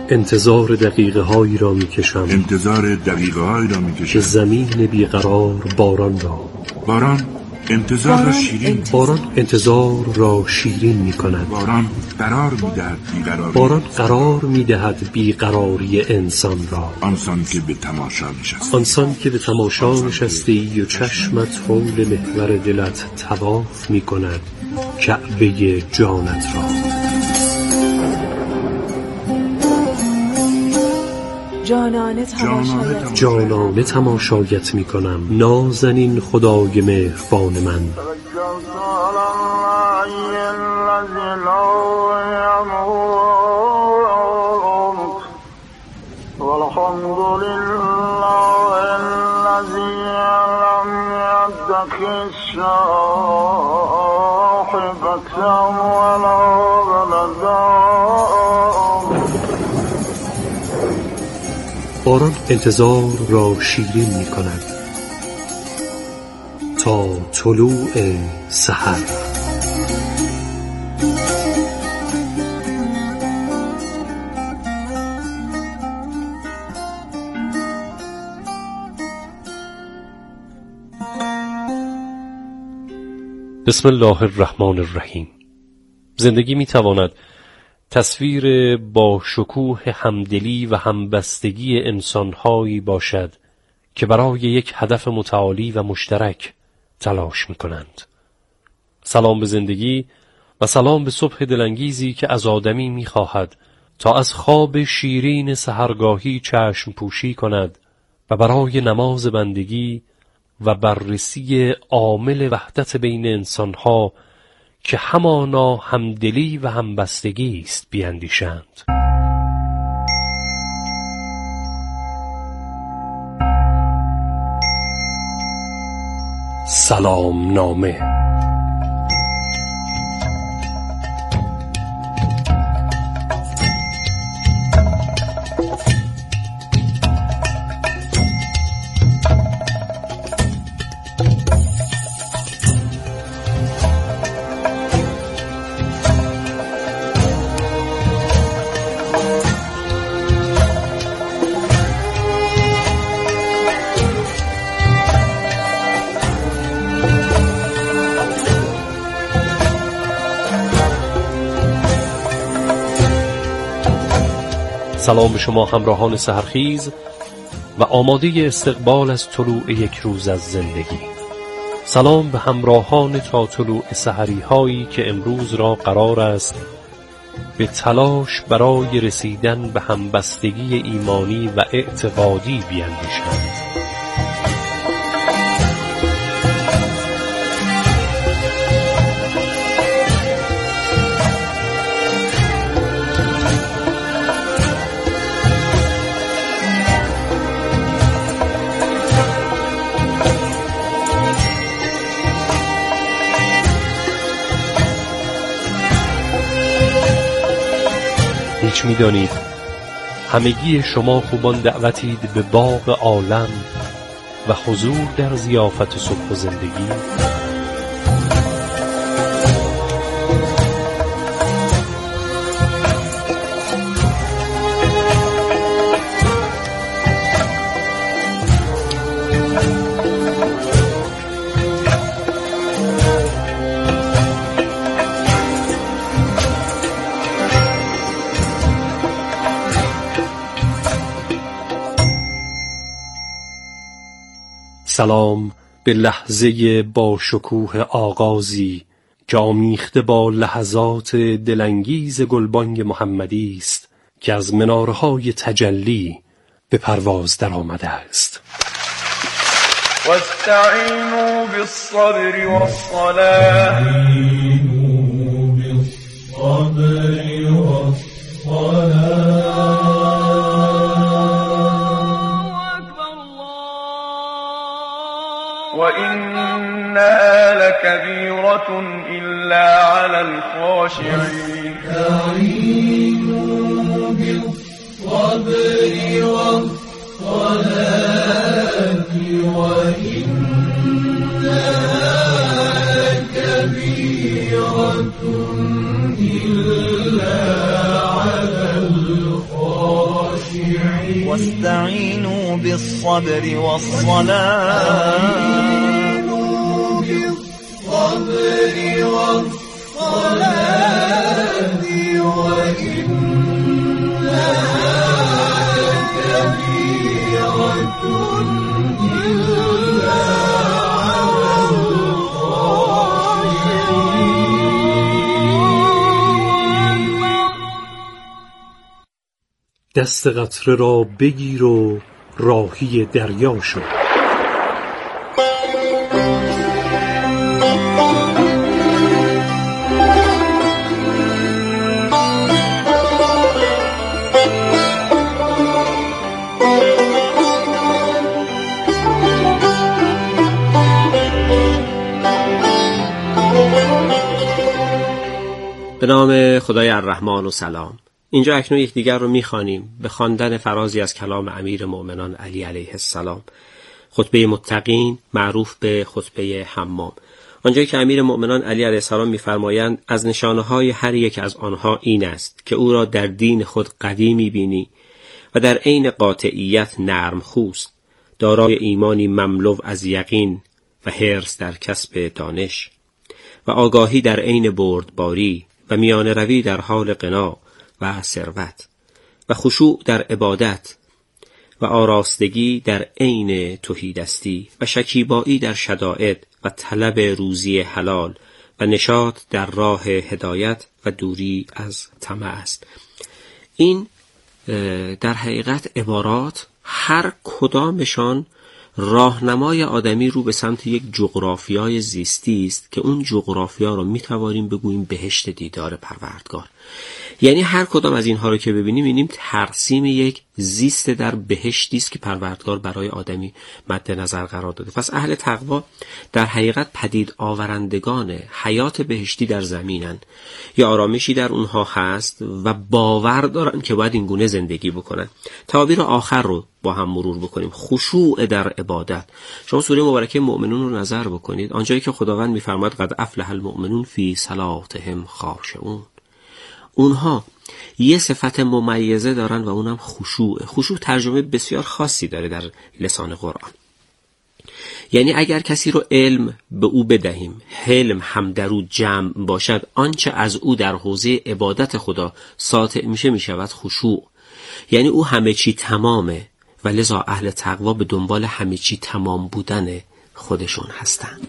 انتظار دقیقه هایی را می کشم که زمین بیقرار باران را انتظار را شیرین می کند. باران قرار می دهد بیقراری انسان را. آنسان که به تماشا نشستی و چشمت حول محور دلت طواف می کند کعبه جانت را. جانانه تماشایت می کنم نازنین خدای مهربان من. باران انتظار را شیرین می کند تا طلوع سحر. بسم الله الرحمن الرحیم. زندگی می تواند تصویر با شکوه همدلی و همبستگی انسان‌هایی باشد که برای یک هدف متعالی و مشترک تلاش می‌کنند. سلام به زندگی و سلام به صبح دلانگیزی که از آدمی می‌خواهد تا از خواب شیرین سحرگاهی چشم پوشی کند و برای نماز بندگی و بررسی عامل وحدت بین انسان‌ها که همانا همدلی و همبستگی است بیاندیشند. سلام نامه. سلام به شما همراهان سحرخیز و آماده استقبال از طلوع یک روز از زندگی. سلام به همراهان تا طلوع سحری هایی که امروز را قرار است به تلاش برای رسیدن به همبستگی ایمانی و اعتقادی بیاندیشند. هیچ می‌دانید همگی شما خوبان دعوتید به باغ عالم و حضور در ضیافت صبح و زندگی. سلام به لحظه با شکوه آغازی که آمیخته با لحظات دلانگیز گلبانگ محمدی است که از مناره‌های تجلی به پرواز در آمده است. واستعینوا بالصبر والصلاة وإنها لكبيرة إلا على الخاشعين. استعينوا بالصبر والصلاة وإنها لكبيرة إلا على الخاشعين. الخاشعين واستعينوا بالصبر والصلاة بالصبر والصلاة وإنها لكبيرة إلا على الخاشعين. دست قطره را بگیر و راهی دریا شو. به نام خدای الرحمن و سلام. اینجا اکنون یکدیگر رو می‌خوانیم به خواندن فرازی از کلام امیر مؤمنان علی علیه السلام، خطبه متقین معروف به خطبه حمام، آنجایی که امیر مؤمنان علی علیه السلام می‌فرمایند از نشانه‌های هر یک از آنها این است که او را در دین خود قوی می‌بینی و در عین قاطعیت نرم خوست، دارای ایمانی مملو از یقین و حرص در کسب دانش و آگاهی در عین بردباری و میانه روی در حال غنا و ثروت و خشوع در عبادت و آراستگی در عین تهیدستی و شکیبایی در شدائد و طلب روزی حلال و نشاط در راه هدایت و دوری از طمع است. این در حقیقت عبارات هر کدامشان راهنمای آدمی رو به سمت یک جغرافیای زیستی است که اون جغرافیا رو میتوانیم بگوییم بهشت دیدار پروردگار. یعنی هر کدام از اینها رو که ببینیم می‌بینیم ترسیم یک زیست در بهشتی است که پروردگار برای آدمی مد نظر قرار داده. پس اهل تقوا در حقیقت پدید آورندگان حیات بهشتی در زمینن، یا آرامشی در اونها هست و باور دارن که باید این گونه زندگی بکنن. تعابیر آخر رو با هم مرور بکنیم. خشوع در عبادت. شما سوره مبارکه مؤمنون رو نظر بکنید، آنجایی که خداوند می‌فرماید قد افلح المؤمنون فی صلاتهم خاشعون. اونها یه صفت ممیزه دارن و اونم خشوع. خشوع ترجمه بسیار خاصی داره در لسان قرآن. یعنی اگر کسی رو علم به او بدهیم، حلم هم در او جمع باشد، آنچه از او در حوزه عبادت خدا ساطع میشه میشود خشوع. یعنی او همه چی تمامه و لذا اهل تقوا به دنبال همه چی تمام بودن خودشون هستن.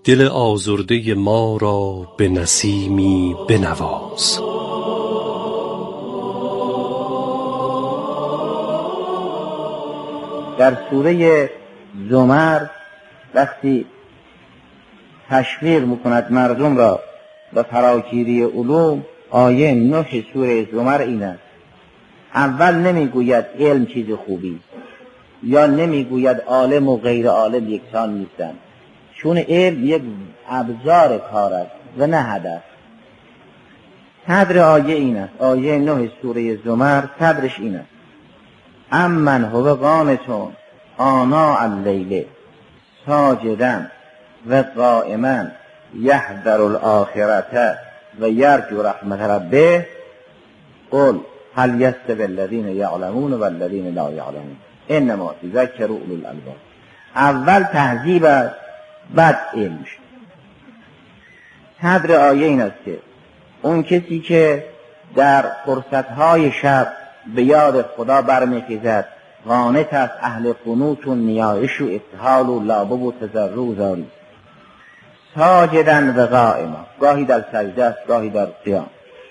دل آزرده ما را به نسیمی بنواز. در سوره زمر وقتی تشویق میکند مردم را به فراگیری علوم، آیه 9 سوره زمر این است: اول نمیگوید علم چیز خوبی یا نمیگوید عالم و غیر عالم یکسان نیستند، چون علم یک ابزار کار است و نه هدف. صدر آیه این است، آیه 9 سوره زمر صدرش این است: امن هو قانتون آناء اللیل ساجدا و قائما یحذر الآخرة و یرجو رحمت ربه قل هل یستوی الذین یعلمون و الذین لا یعلمون انما یذکر اولو الالباب. اول تهذیب است، بعد علم شد. صدر آیه این است که اون کسی که در فرصتهای شب به یاد خدا برمیخیزد، قانت است، اهل قنوت و نیایش و ابتهال و لابه و تضرع و زاری، ساجدا و قائما، گاهی در سجده است گاهی در قیام،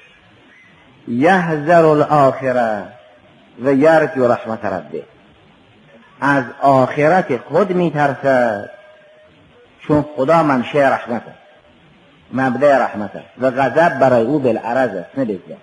یحذر الاخره و یرجو رحمت ربه، از آخرت خود میترسد چون خدا منشأ رحمت است، مبدأ رحمت است و غضب برای او بالعرض است نه بالذات.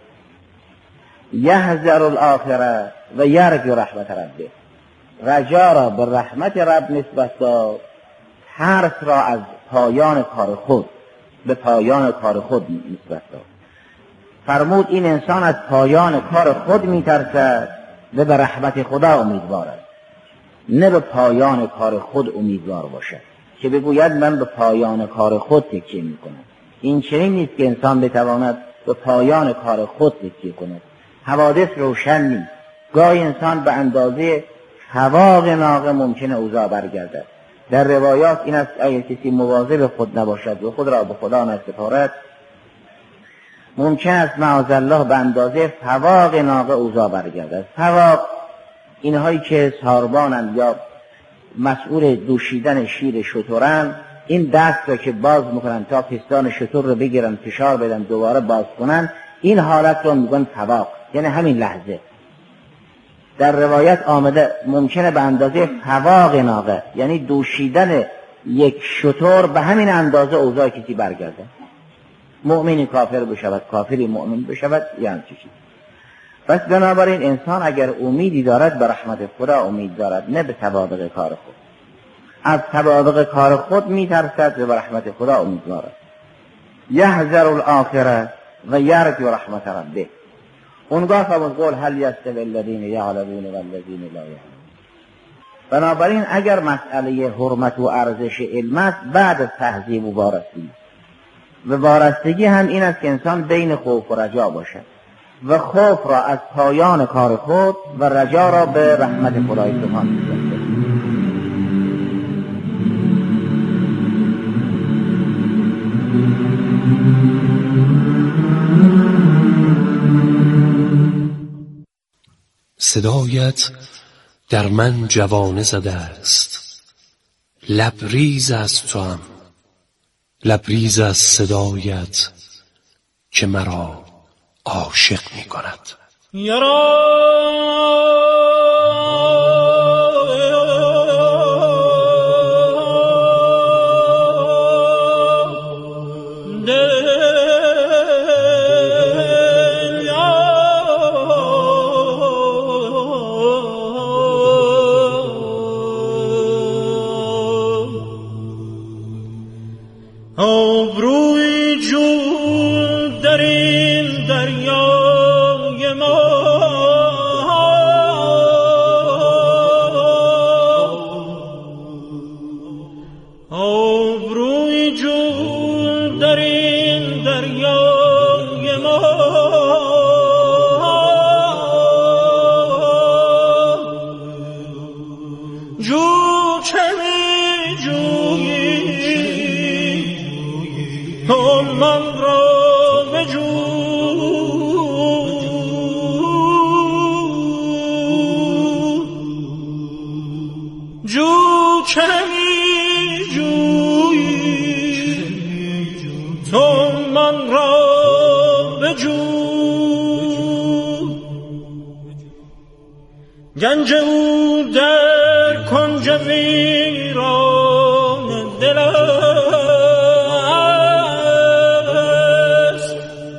یحذر الاخره و یرجو رحمت ربه، رجا را به رحمت رب نسبت داد، ترس را از پایان کار خود به پایان کار خود نسبت داد. فرمود این انسان از پایان کار خود میترسد و به رحمت خدا امیدوار است، نه به پایان کار خود امیدوار باشد که بگوید من به پایان کار خود تکیه میکنم. این چنین نیست که انسان بتواند به پایان کار خود تکیه کند. حوادث روشن نیست، گاهی انسان به اندازه فواق ناقه ممکنه اوضاع برگردد. در روایات این است اگر کسی مواظب خود نباشد و خود را به خدا نسپارد، ممکن است معاذالله به اندازه فواق ناقه اوضاع برگردد. فواق اینهایی که ساربانند یا مسئول دوشیدن شیر شترند، این دست را که باز میکنن تا پستان شتر رو بگیرن فشار بدن دوباره باز کنن، این حالت رو میگن فواق، یعنی همین لحظه. در روایت آمده ممکنه به اندازه فواق ناقه، یعنی دوشیدن یک شتر به همین اندازه اوضاع کسی برگرده، مؤمنی کافر بشود، کافری مؤمن بشود، یعنی چی. پس بنابراین انسان اگر امیدی دارد به رحمت خدا امید دارد، نه به سوابق کار خود. از سوابق کار خود میترسد و به رحمت خدا امید دارد. یحذر الاخره و یرجو رحمت ربه. اونگاه فرمود قول هل یستوی الذین یعلمون و الذین لا یعلمون. بنابراین اگر مسئله حرمت و ارزش علم است، بعد از تهذیب و وارستگی، و وارستگی هم این است که انسان بین خوف و رجا باشد و خوف را از پایان کار خود و رجا را به رحمت خدای سبحانه می‌سپارد. صدایت در من جوانه زده است، لبریز از توام، لبریز از صدایت که مرا عاشق می کند. جویان را بجو، گنج او در کنج ویران دل است.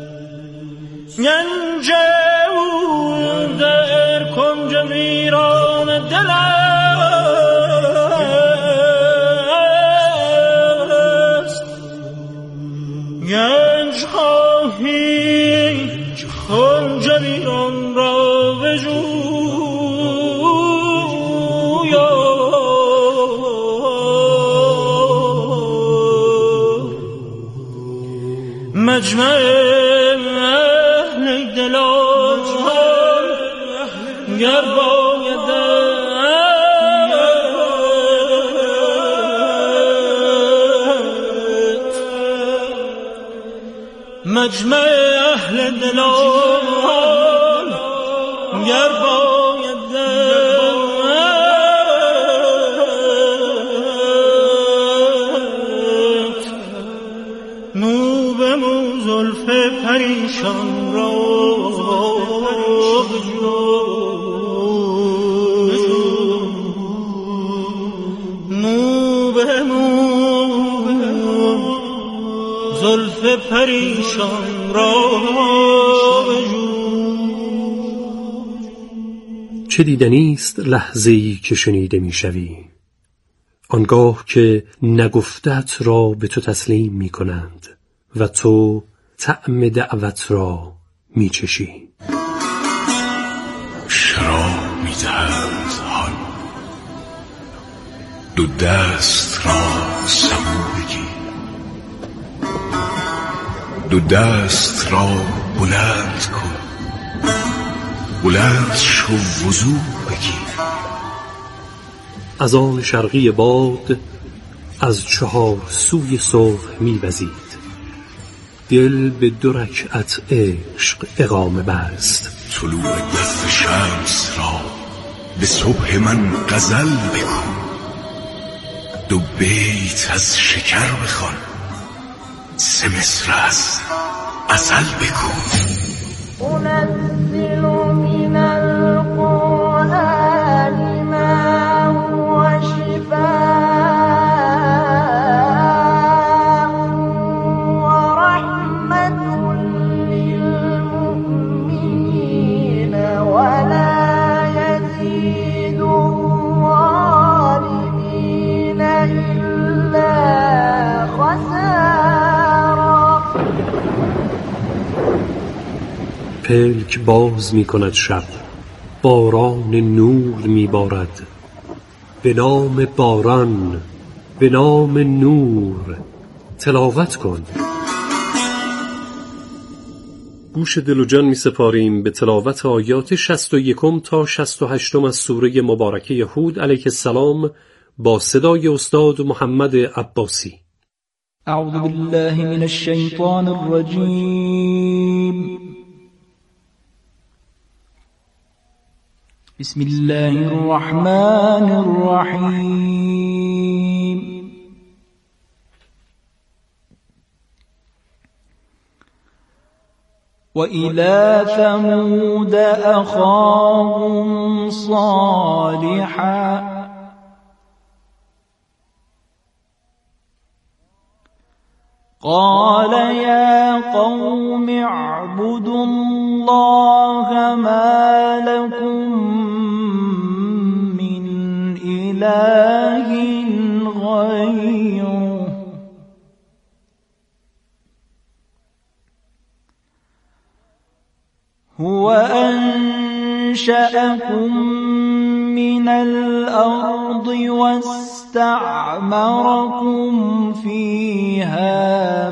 گنج او در کنج ویران دل است. گنج خواهی کنج ویران را بجو، مجمع اهل دلات گر باید مجمع اهل دلات گر باید مو به مو زلف پریشان را مو به مو زلف پریشان را چه دیدنیست لحظه‌ای که شنیده میشوی، آنگاه که نگفتت را به تو تسلیم می کنند و تو طعم دعوت را می چشی. شراب می دهند حال، دو دست را سبو بگیر، دو دست را بلند کن، بلند شو وضو بگیر. از آن شرقی باد از چهار سوی صبح می‌وزید، دل به 2 رکعت عشق اقامه بست. طلوع دست شمس را به صبح من غزل بگو، 2 بیت از شکر بخوان، 3 مصر از عسل بگو. أنزل من القرآن ما هو شفاء ورحمة للمؤمنين ولا يزيد الظالمين إلا خسارا. پلک باز می کند شب، باران نور می بارد، به نام باران، به نام نور تلاوت کن. گوش دل و جان می سپاریم به تلاوت آیات 61 تا 68 از سوره مبارکه هود علیه السلام با صدای استاد محمد عباسی. اعوذ بالله من الشیطان الرجیم. بسم الله الرحمن الرحیم. وإلى ثمود أخاهم صالحا قال يا قوم اعبدوا الله ما لكم من إله غيره هو أنشأكم من الأرض واستعمركم فيها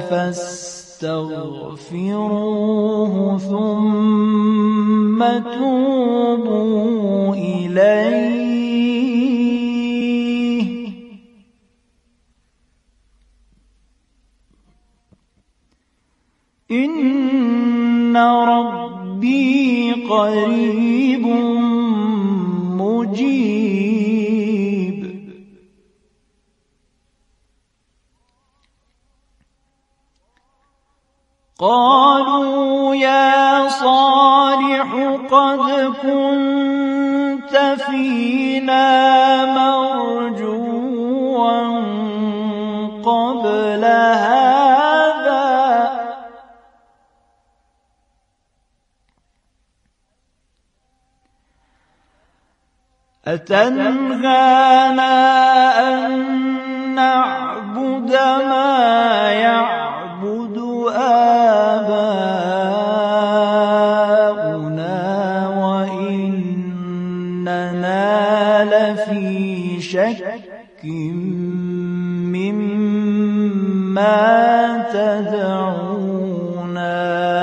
فاستغفروه ثم توبوا إليه إن ربي قريب مجيب. قالوا يا صالح قد كنت فينا مرجوا قبل هذا أتنهانا أن نعبد ما يعبد آباؤنا وإننا لفي شك مما تدعونا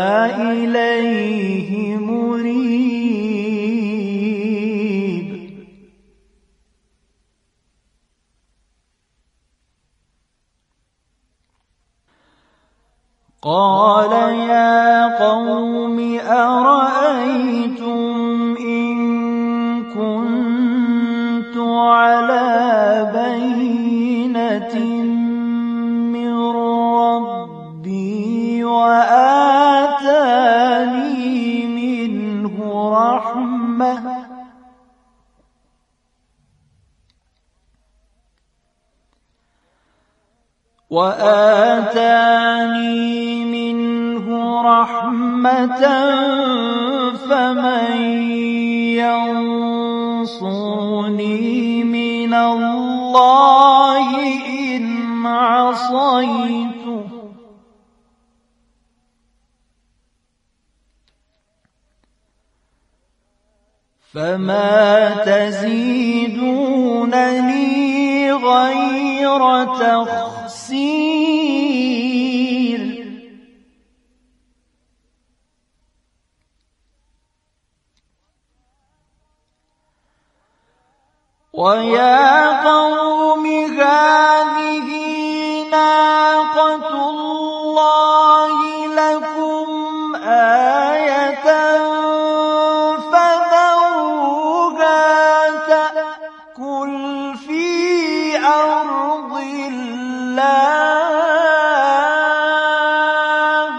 إليه مريب قال يا قوم أرأيتم إن كنت على بينة من ربي وآتاني منه رحمة فمن ينصرني من الله إن عصيته فما تزيدونني غير تخسير ويا قوم هذه ناقة الله لكم آية فذروها تأكل في أرض الله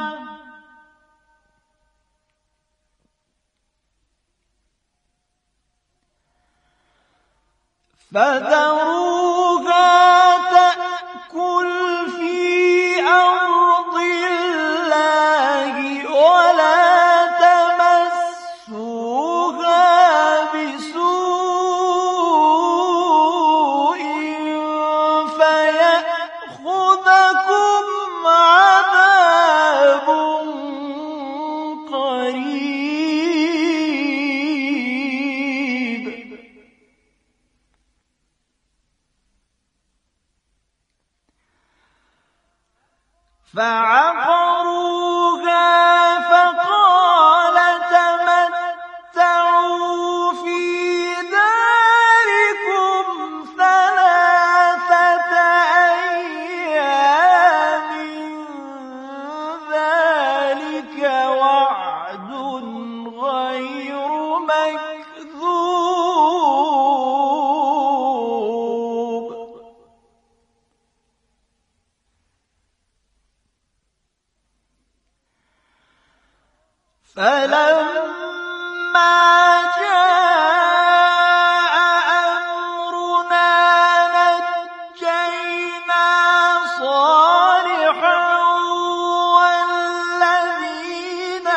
ولا تمسوها بسوء فيأخذكم عذاب قريب فعقروها فقال تمتعوا في داركم 3 أيام ذلك وعد غير مكذوب فلما جاء أمرنا نجينا صالحا والذين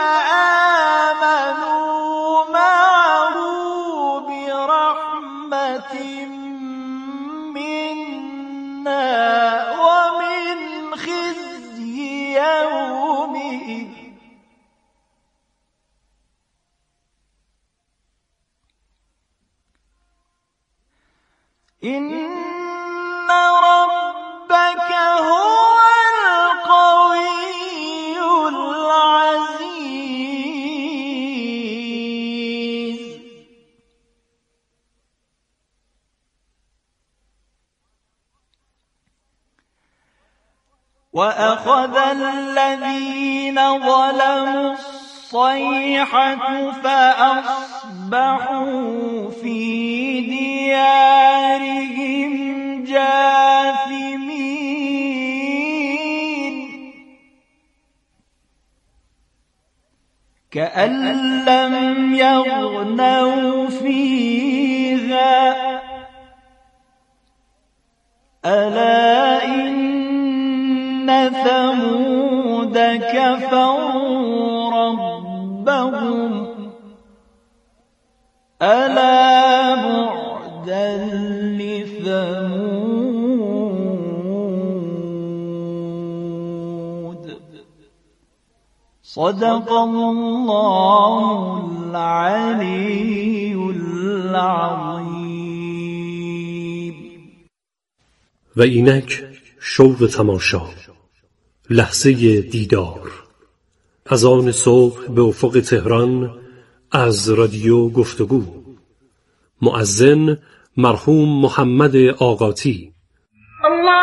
آمنوا معه برحمة منا ومن خزي يومئذ إن ربك هو القوي العزيز وأخذ الذين ظلموا الصيحة فأصبحوا في ديارهم جاثمين كأن لم يغنوا فيها ألا إن ثمود كفروا ربهم ألا بعدا لثمود صدق الله العلي العظیم. و اینک شوق تماشا، لحظه دیدار، از آن صبح به افق تهران از رادیو گفتگو. مؤذن مرحوم محمد آقاتی. الله